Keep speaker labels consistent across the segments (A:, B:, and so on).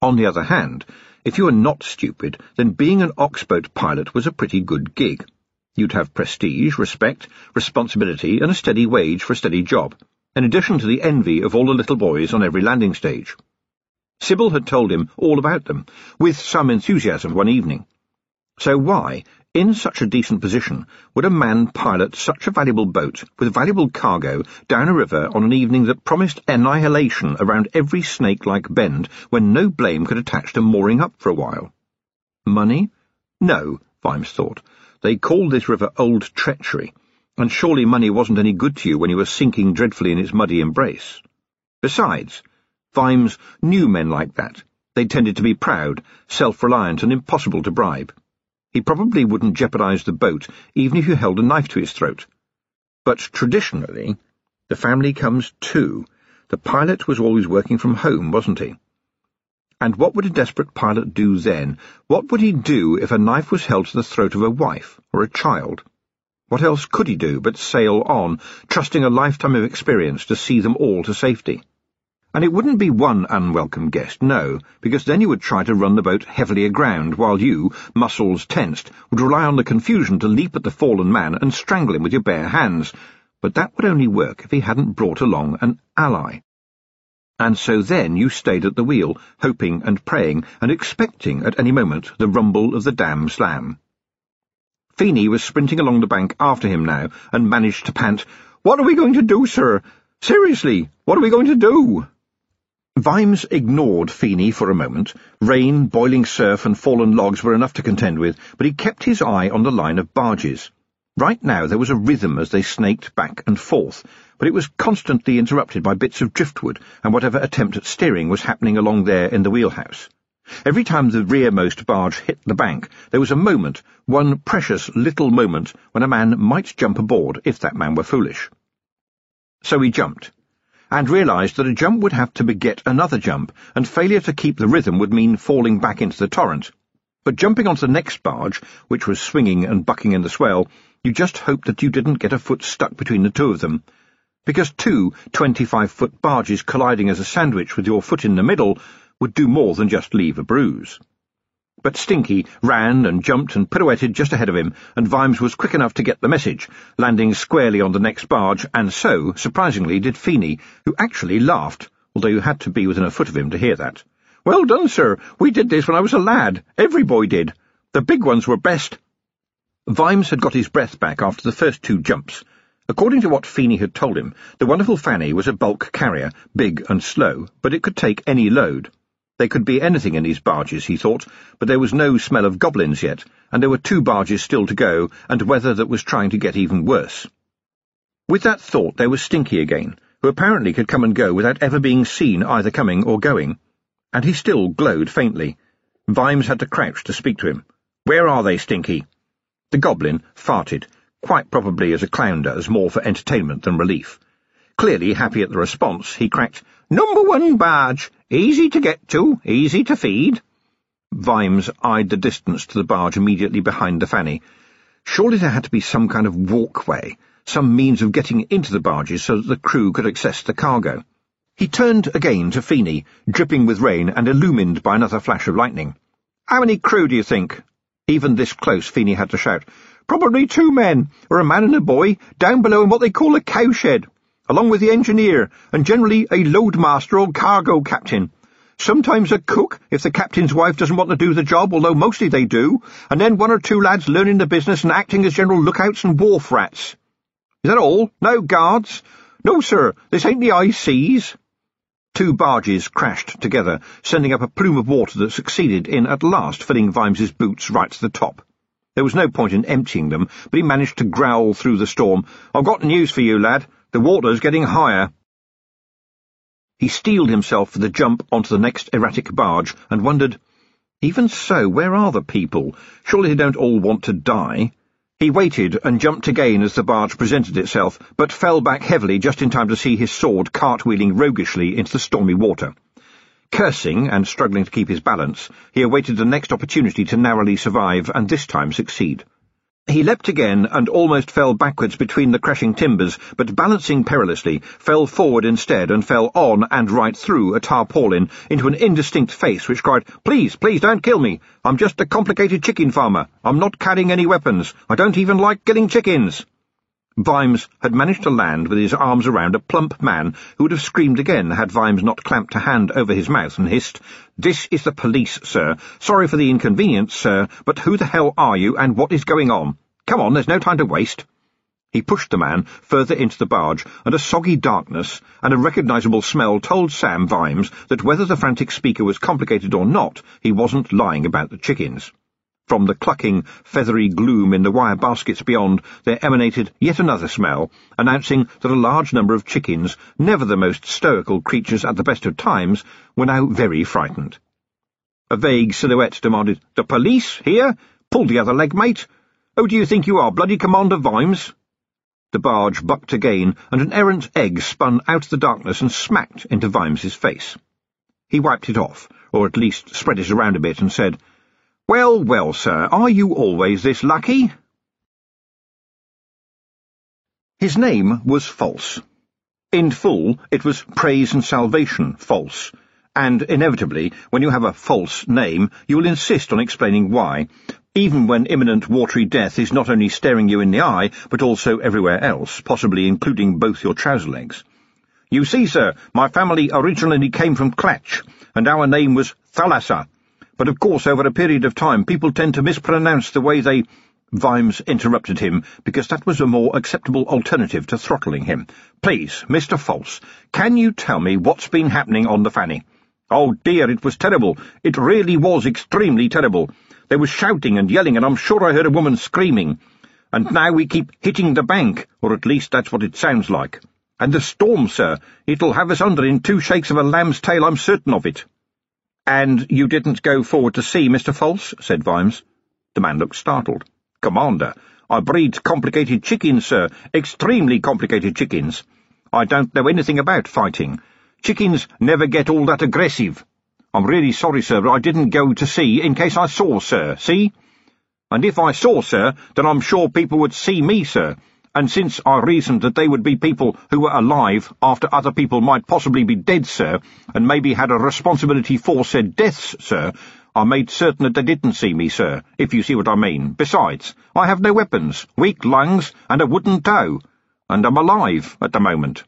A: On the other hand, if you were not stupid, then being an oxboat pilot was a pretty good gig. You'd have prestige, respect, responsibility, and a steady wage for a steady job, in addition to the envy of all the little boys on every landing stage. Sybil had told him all about them, with some enthusiasm one evening. So why, in such a decent position, would a man pilot such a valuable boat with valuable cargo down a river on an evening that promised annihilation around every snake-like bend when no blame could attach to mooring up for a while? Money? No, Vimes thought. They called this river Old Treachery, and surely money wasn't any good to you when you were sinking dreadfully in its muddy embrace. Besides, Vimes knew men like that. They tended to be proud, self-reliant, and impossible to bribe. He probably wouldn't jeopardize the boat, even if you held a knife to his throat. But traditionally, the family comes too. The pilot was always working from home, wasn't he? And what would a desperate pilot do then? What would he do if a knife was held to the throat of a wife or a child? What else could he do but sail on, trusting a lifetime of experience to see them all to safety? And it wouldn't be one unwelcome guest, no, because then you would try to run the boat heavily aground, while you, muscles tensed, would rely on the confusion to leap at the fallen man and strangle him with your bare hands. But that would only work if he hadn't brought along an ally. And so then you stayed at the wheel, hoping and praying and expecting at any moment the rumble of the dam slam. Feeney was sprinting along the bank after him now and managed to pant, "What are we going to do, sir? Seriously, what are we going to do?" Vimes ignored Feeney for a moment. Rain, boiling surf, and fallen logs were enough to contend with, but he kept his eye on the line of barges. Right now there was a rhythm as they snaked back and forth, but it was constantly interrupted by bits of driftwood, and whatever attempt at steering was happening along there in the wheelhouse. Every time the rearmost barge hit the bank, there was a moment, one precious little moment, when a man might jump aboard, if that man were foolish. So he jumped, and realized that a jump would have to beget another jump, and failure to keep the rhythm would mean falling back into the torrent. But jumping onto the next barge, which was swinging and bucking in the swell, you just hoped that you didn't get a foot stuck between the two of them, because two 25-foot barges colliding as a sandwich with your foot in the middle would do more than just leave a bruise. But Stinky ran and jumped and pirouetted just ahead of him, and Vimes was quick enough to get the message, landing squarely on the next barge, and so, surprisingly, did Feeney, who actually laughed, although you had to be within a foot of him to hear that. "Well done, sir. We did this when I was a lad. Every boy did. The big ones were best." Vimes had got his breath back after the first two jumps. According to what Feeney had told him, the wonderful Fanny was a bulk carrier, big and slow, but it could take any load. There could be anything in these barges, he thought, but there was no smell of goblins yet, and there were 2 barges still to go, and weather that was trying to get even worse. With that thought there was Stinky again, who apparently could come and go without ever being seen either coming or going, and he still glowed faintly. Vimes had to crouch to speak to him. "Where are they, Stinky?" The goblin farted, quite probably as a clown does, more for entertainment than relief. Clearly happy at the response, he cracked, "Number 1 barge. Easy to get to, easy to feed." Vimes eyed the distance to the barge immediately behind the Fanny. Surely there had to be some kind of walkway, some means of getting into the barges so that the crew could access the cargo. He turned again to Feeney, dripping with rain and illumined by another flash of lightning. "How many crew do you think?" Even this close, Feeney had to shout. "Probably 2 men, or a man and a boy, down below in what they call a cowshed, along with the engineer, and generally a loadmaster or cargo captain. Sometimes a cook, if the captain's wife doesn't want to do the job, although mostly they do, and then 1 or 2 lads learning the business and acting as general lookouts and wharf rats. Is that all? No guards? No, sir, this ain't the high seas." 2 barges crashed together, sending up a plume of water that succeeded in at last filling Vimes's boots right to the top. There was no point in emptying them, but he managed to growl through the storm. "I've got news for you, lad. The water's getting higher." He steeled himself for the jump onto the next erratic barge and wondered, even so, where are the people? Surely they don't all want to die. He waited and jumped again as the barge presented itself, but fell back heavily just in time to see his sword cartwheeling roguishly into the stormy water. Cursing and struggling to keep his balance, he awaited the next opportunity to narrowly survive and this time succeed. He leapt again and almost fell backwards between the crashing timbers, but balancing perilously, fell forward instead and fell on and right through a tarpaulin into an indistinct face which cried, "Please, please don't kill me. I'm just a complicated chicken farmer. I'm not carrying any weapons. I don't even like killing chickens." Vimes had managed to land with his arms around a plump man who would have screamed again had Vimes not clamped a hand over his mouth and hissed, "This is the police, sir. Sorry for the inconvenience, sir, but who the hell are you and what is going on? Come on, there's no time to waste." He pushed the man further into the barge, and a soggy darkness and a recognisable smell told Sam Vimes that whether the frantic speaker was complicated or not, he wasn't lying about the chickens. From the clucking, feathery gloom in the wire baskets beyond, there emanated yet another smell, announcing that a large number of chickens, never the most stoical creatures at the best of times, were now very frightened. A vague silhouette demanded, "The police? Here? Pull the other leg, mate. Who do you think you are, bloody Commander Vimes?" The barge bucked again, and an errant egg spun out of the darkness and smacked into Vimes's face. He wiped it off, or at least spread it around a bit, and said, "Well, well, sir, are you always this lucky?" His name was False. In full, it was Praise and Salvation False, and inevitably, when you have a false name, you will insist on explaining why, even when imminent watery death is not only staring you in the eye, but also everywhere else, possibly including both your trouser legs. "You see, sir, my family originally came from Clatch, and our name was Thalassa. But of course, over a period of time, people tend to mispronounce the way they—" Vimes interrupted him, because that was a more acceptable alternative to throttling him. "Please, Mr. False, can you tell me what's been happening on the Fanny?" "Oh dear, it was terrible. It really was extremely terrible. There was shouting and yelling, and I'm sure I heard a woman screaming. And now we keep hitting the bank, or at least that's what it sounds like. And the storm, sir, it'll have us under in 2 shakes of a lamb's tail, I'm certain of it." "And you didn't go forward to see, Mr. False?" said Vimes. The man looked startled. "Commander, I breed complicated chickens, sir, extremely complicated chickens. I don't know anything about fighting. Chickens never get all that aggressive. I'm really sorry, sir, but I didn't go to see in case I saw, sir, see? And if I saw, sir, then I'm sure people would see me, sir. And since I reasoned that they would be people who were alive after other people might possibly be dead, sir, and maybe had a responsibility for said deaths, sir, I made certain that they didn't see me, sir, if you see what I mean. Besides, I have no weapons, weak lungs, and a wooden toe, and I'm alive at the moment."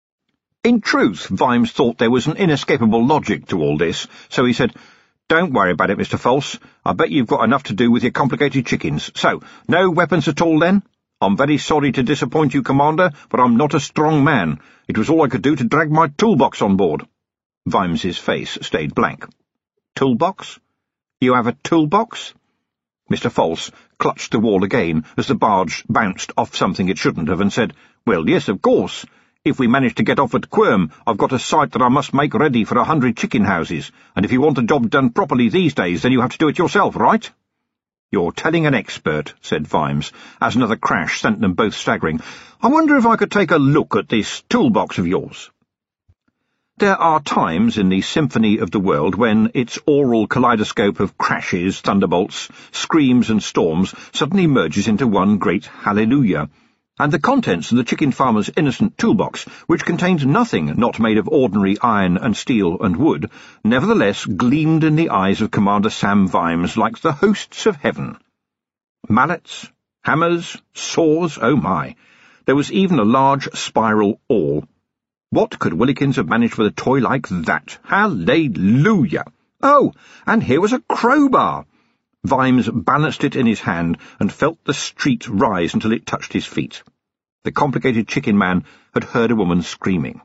A: In truth, Vimes thought there was an inescapable logic to all this, so he said, "Don't worry about it, Mr. False. I bet you've got enough to do with your complicated chickens. So, no weapons at all, then? I'm very sorry to disappoint you, Commander, but I'm not a strong man. It was all I could do to drag my toolbox on board." Vimes's face stayed blank. "Toolbox? You have a toolbox?" Mr. False clutched the wall again as the barge bounced off something it shouldn't have and said, "Well, yes, of course. If we manage to get off at Quirm, I've got a site that I must make ready for 100 chicken houses, and if you want the job done properly these days, then you have to do it yourself, right?" "You're telling an expert," said Vimes, as another crash sent them both staggering. "I wonder if I could take a look at this toolbox of yours." There are times in the symphony of the world when its aural kaleidoscope of crashes, thunderbolts, screams and storms suddenly merges into one great hallelujah, and the contents of the chicken farmer's innocent toolbox, which contained nothing not made of ordinary iron and steel and wood, nevertheless gleamed in the eyes of Commander Sam Vimes like the hosts of heaven. Mallets, hammers, saws, oh my! There was even a large spiral awl. What could Willikins have managed with a toy like that? Hallelujah! Oh, and here was a crowbar! Vimes balanced it in his hand and felt the street rise until it touched his feet. The complicated chicken man had heard a woman screaming.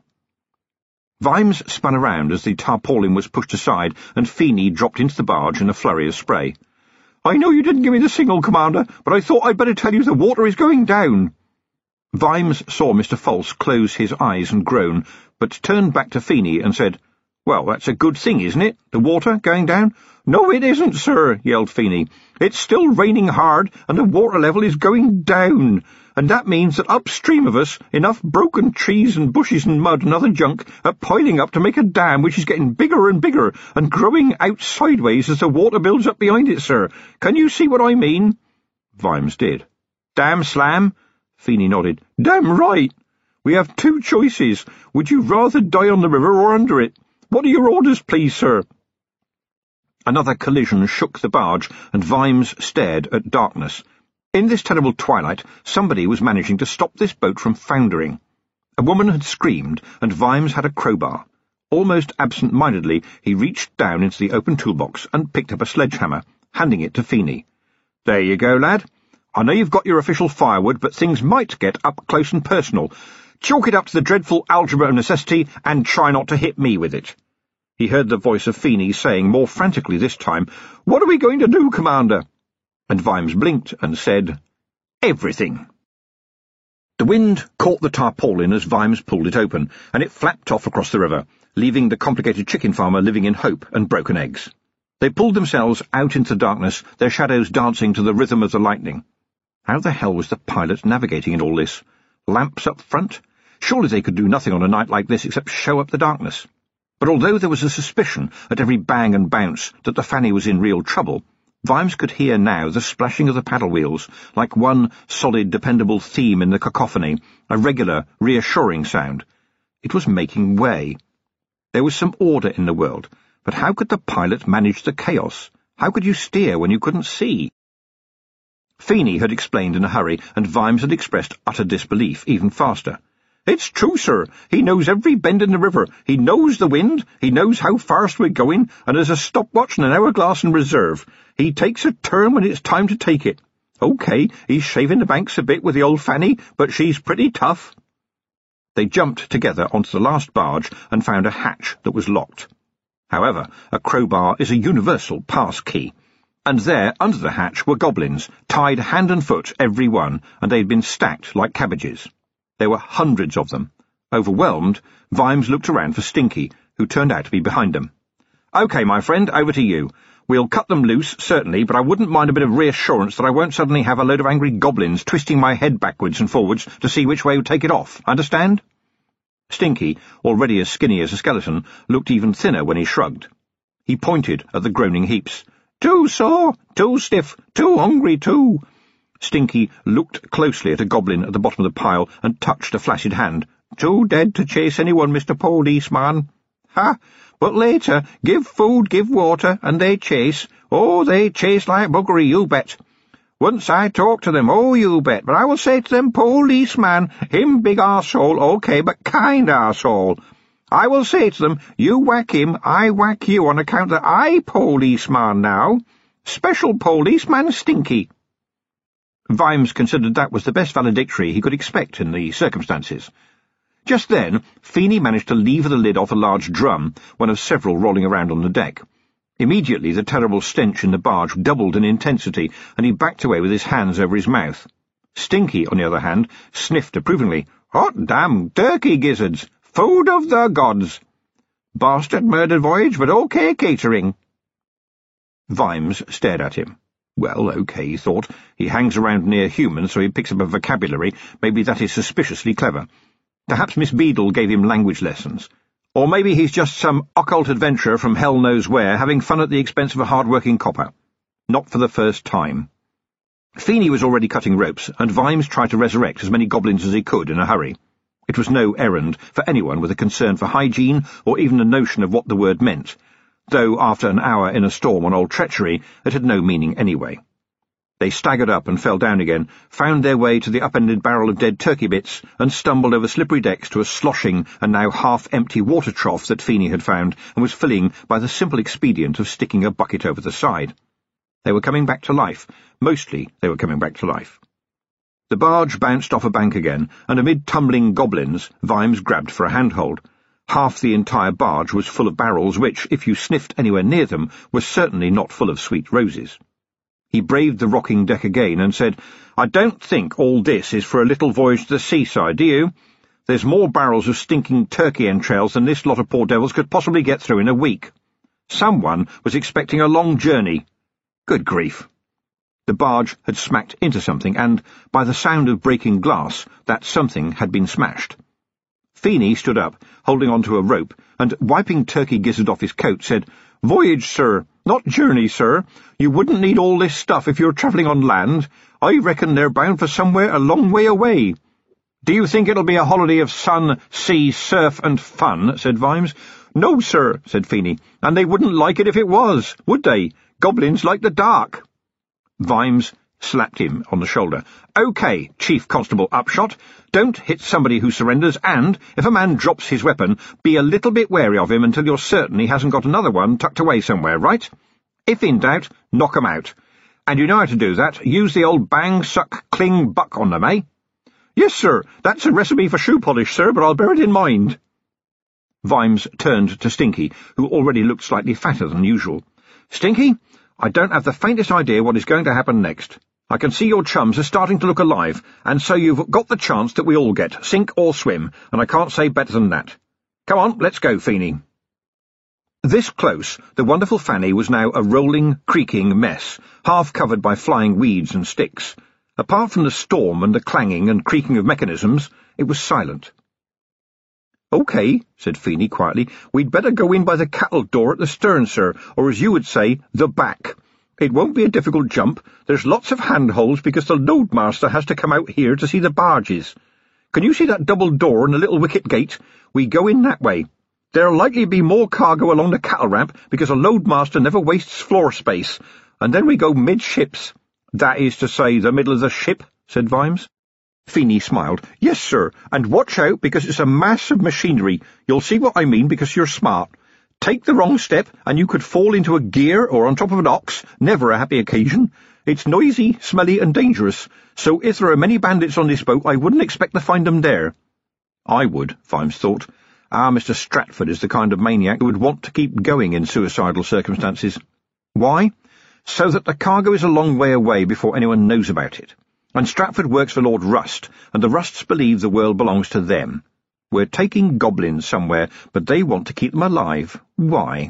A: Vimes spun around as the tarpaulin was pushed aside and Feeney dropped into the barge in a flurry of spray. "I know you didn't give me the signal, Commander, but I thought I'd better tell you the water is going down." Vimes saw Mr. False close his eyes and groan, but turned back to Feeney and said, "Well, that's a good thing, isn't it, the water going down?" "No, it isn't, sir," yelled Feeney. "It's still raining hard, and the water level is going down, and that means that upstream of us enough broken trees and bushes and mud and other junk are piling up to make a dam which is getting bigger and bigger and growing out sideways as the water builds up behind it, sir. Can you see what I mean?" Vimes did. Damn slam? Feeney nodded. Damn right. We have two choices. Would you rather die on the river or under it? What are your orders, please, sir? Another collision shook the barge, and Vimes stared at darkness. In this terrible twilight, somebody was managing to stop this boat from foundering. A woman had screamed, and Vimes had a crowbar. Almost absent-mindedly, he reached down into the open toolbox and picked up a sledgehammer, handing it to Feeney. There you go, lad. I know you've got your official firewood, but things might get up close and personal. Chalk it up to the dreadful algebra of necessity, and try not to hit me with it. He heard the voice of Feeney saying, more frantically this time, What are we going to do, Commander? And Vimes blinked and said, Everything. The wind caught the tarpaulin as Vimes pulled it open, and it flapped off across the river, leaving the complicated chicken farmer living in hope and broken eggs. They pulled themselves out into the darkness, their shadows dancing to the rhythm of the lightning. How the hell was the pilot navigating in all this? Lamps up front? Surely they could do nothing on a night like this except show up the darkness. But although there was a suspicion at every bang and bounce that the Fanny was in real trouble, Vimes could hear now the splashing of the paddle wheels, like one solid, dependable theme in the cacophony, a regular, reassuring sound. It was making way. There was some order in the world, but how could the pilot manage the chaos? How could you steer when you couldn't see? Feeney had explained in a hurry, and Vimes had expressed utter disbelief even faster. It's true, sir. He knows every bend in the river. He knows the wind. He knows how fast we're going, and there's a stopwatch and an hourglass in reserve. He takes a turn when it's time to take it. OK, he's shaving the banks a bit with the old Fanny, but she's pretty tough. They jumped together onto the last barge and found a hatch that was locked. However, a crowbar is a universal pass key, and there, under the hatch, were goblins, tied hand and foot, every one, and they'd been stacked like cabbages. There were hundreds of them. Overwhelmed, Vimes looked around for Stinky, who turned out to be behind them. OK, my friend, over to you. We'll cut them loose, certainly, but I wouldn't mind a bit of reassurance that I won't suddenly have a load of angry goblins twisting my head backwards and forwards to see which way would take it off. Understand? Stinky, already as skinny as a skeleton, looked even thinner when he shrugged. He pointed at the groaning heaps. Too sore, too stiff, too hungry, too. Stinky looked closely at a goblin at the bottom of the pile and touched a flaccid hand. Too dead to chase anyone, Mr. Policeman. Ha! But later, give food, give water, and they chase. Oh, they chase like buggery, you bet. Once I talk to them, oh, you bet, but I will say to them, Policeman, him big arsehole, OK, but kind arsehole. I will say to them, you whack him, I whack you on account that I policeman now. Special policeman Stinky. Vimes considered that was the best valedictory he could expect in the circumstances. Just then, Feeney managed to lever the lid off a large drum, one of several rolling around on the deck. Immediately the terrible stench in the barge doubled in intensity, and he backed away with his hands over his mouth. Stinky, on the other hand, sniffed approvingly. Hot damn turkey gizzards! Food of the gods! Bastard murder voyage, but OK catering. Vimes stared at him. Well, OK, he thought. He hangs around near humans, so he picks up a vocabulary. Maybe that is suspiciously clever. Perhaps Miss Beadle gave him language lessons. Or maybe he's just some occult adventurer from hell knows where, having fun at the expense of a hard-working copper. Not for the first time. Feeney was already cutting ropes, and Vimes tried to resurrect as many goblins as he could in a hurry. It was no errand for anyone with a concern for hygiene or even a notion of what the word meant, though after an hour in a storm on Old Treachery it had no meaning anyway. They staggered up and fell down again, found their way to the upended barrel of dead turkey bits, and stumbled over slippery decks to a sloshing and now half-empty water trough that Feeney had found and was filling by the simple expedient of sticking a bucket over the side. They were coming back to life. Mostly they were coming back to life. The barge bounced off a bank again, and amid tumbling goblins, Vimes grabbed for a handhold. Half the entire barge was full of barrels which, if you sniffed anywhere near them, were certainly not full of sweet roses. He braved the rocking deck again and said, I don't think all this is for a little voyage to the seaside, do you? There's more barrels of stinking turkey entrails than this lot of poor devils could possibly get through in a week. Someone was expecting a long journey. Good grief. The barge had smacked into something, and, by the sound of breaking glass, that something had been smashed. Feeney stood up, holding on to a rope, and, wiping Turkey Gizzard off his coat, said, Voyage, sir. "Not journey, sir. You wouldn't need all this stuff if you're travelling on land. I reckon they're bound for somewhere a long way away." "Do you think it'll be a holiday of sun, sea, surf and fun?" said Vimes. "No, sir," said Feeney, "and they wouldn't like it if it was, would they? Goblins like the dark." Vimes slapped him on the shoulder. "OK, Chief Constable Upshot, don't hit somebody who surrenders, and, if a man drops his weapon, be a little bit wary of him until you're certain he hasn't got another one tucked away somewhere, right? If in doubt, knock 'em out. And you know how to do that. Use the old bang, suck, cling, buck on them, eh?" "Yes, sir. That's a recipe for shoe polish, sir, but I'll bear it in mind." Vimes turned to Stinky, who already looked slightly fatter than usual. "Stinky, I don't have the faintest idea what is going to happen next. I can see your chums are starting to look alive, and so you've got the chance that we all get, sink or swim, and I can't say better than that. Come on, let's go, Feeney." This close, the wonderful Fanny was now a rolling, creaking mess, half covered by flying weeds and sticks. Apart from the storm and the clanging and creaking of mechanisms, it was silent. "OK," said Feeney quietly, "we'd better go in by the cattle door at the stern, sir, or as you would say, the back. It won't be a difficult jump. There's lots of handholds because the loadmaster has to come out here to see the barges. Can you see that double door and the little wicket gate? We go in that way. There'll likely be more cargo along the cattle ramp because a loadmaster never wastes floor space, and then we go midships." "That is to say, the middle of the ship," said Vimes. Feeney smiled. "Yes, sir, and watch out because it's a mass of machinery. You'll see what I mean because you're smart. Take the wrong step, and you could fall into a gear or on top of an ox, never a happy occasion. It's noisy, smelly, and dangerous, so if there are many bandits on this boat, I wouldn't expect to find them there." "I would," Vimes thought. Mr. Stratford is the kind of maniac who would want to keep going in suicidal circumstances. Why? So that the cargo is a long way away before anyone knows about it. And Stratford works for Lord Rust, and the Rusts believe the world belongs to them. We're taking goblins somewhere, but they want to keep them alive. Why?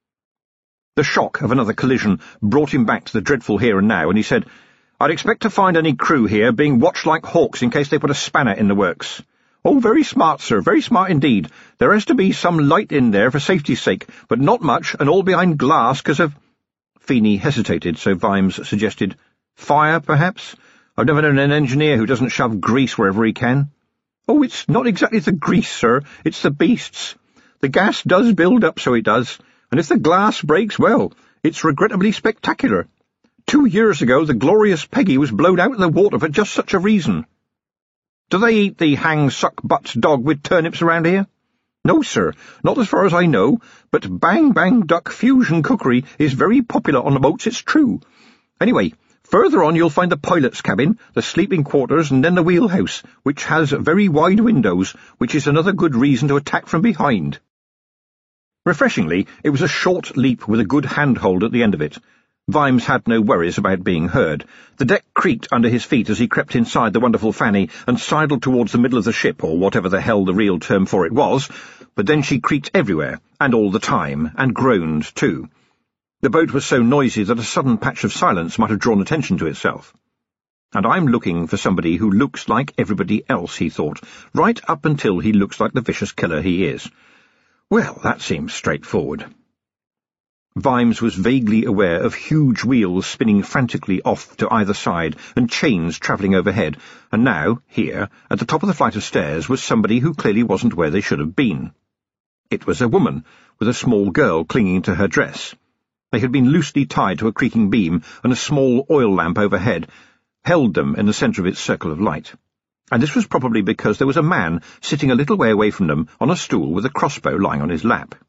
A: The shock of another collision brought him back to the dreadful here and now, and he said, "I'd expect to find any crew here being watched like hawks in case they put a spanner in the works." "Oh, very smart, sir, very smart indeed. There has to be some light in there for safety's sake, but not much, and all behind glass because of—" Feeney hesitated, so Vimes suggested, "Fire, perhaps? I've never known an engineer who doesn't shove grease wherever he can." "Oh, it's not exactly the grease, sir, it's the beasts. The gas does build up, so it does, and if the glass breaks, well, it's regrettably spectacular. 2 years ago the glorious Peggy was blown out of the water for just such a reason." "Do they eat the hang-suck-butts dog with turnips around here?" "No, sir, not as far as I know, but bang-bang-duck fusion cookery is very popular on the boats, it's true. Anyway, further on you'll find the pilot's cabin, the sleeping quarters, and then the wheelhouse, which has very wide windows, which is another good reason to attack from behind." Refreshingly, it was a short leap with a good handhold at the end of it. Vimes had no worries about being heard. The deck creaked under his feet as he crept inside the wonderful Fanny and sidled towards the middle of the ship, or whatever the hell the real term for it was, but then she creaked everywhere, and all the time, and groaned too. The boat was so noisy that a sudden patch of silence might have drawn attention to itself. "And I'm looking for somebody who looks like everybody else," he thought, "right up until he looks like the vicious killer he is. Well, that seems straightforward." Vimes was vaguely aware of huge wheels spinning frantically off to either side and chains travelling overhead, and now, here, at the top of the flight of stairs, was somebody who clearly wasn't where they should have been. It was a woman, with a small girl clinging to her dress. They had been loosely tied to a creaking beam, and a small oil lamp overhead held them in the centre of its circle of light. And this was probably because there was a man sitting a little way away from them on a stool with a crossbow lying on his lap.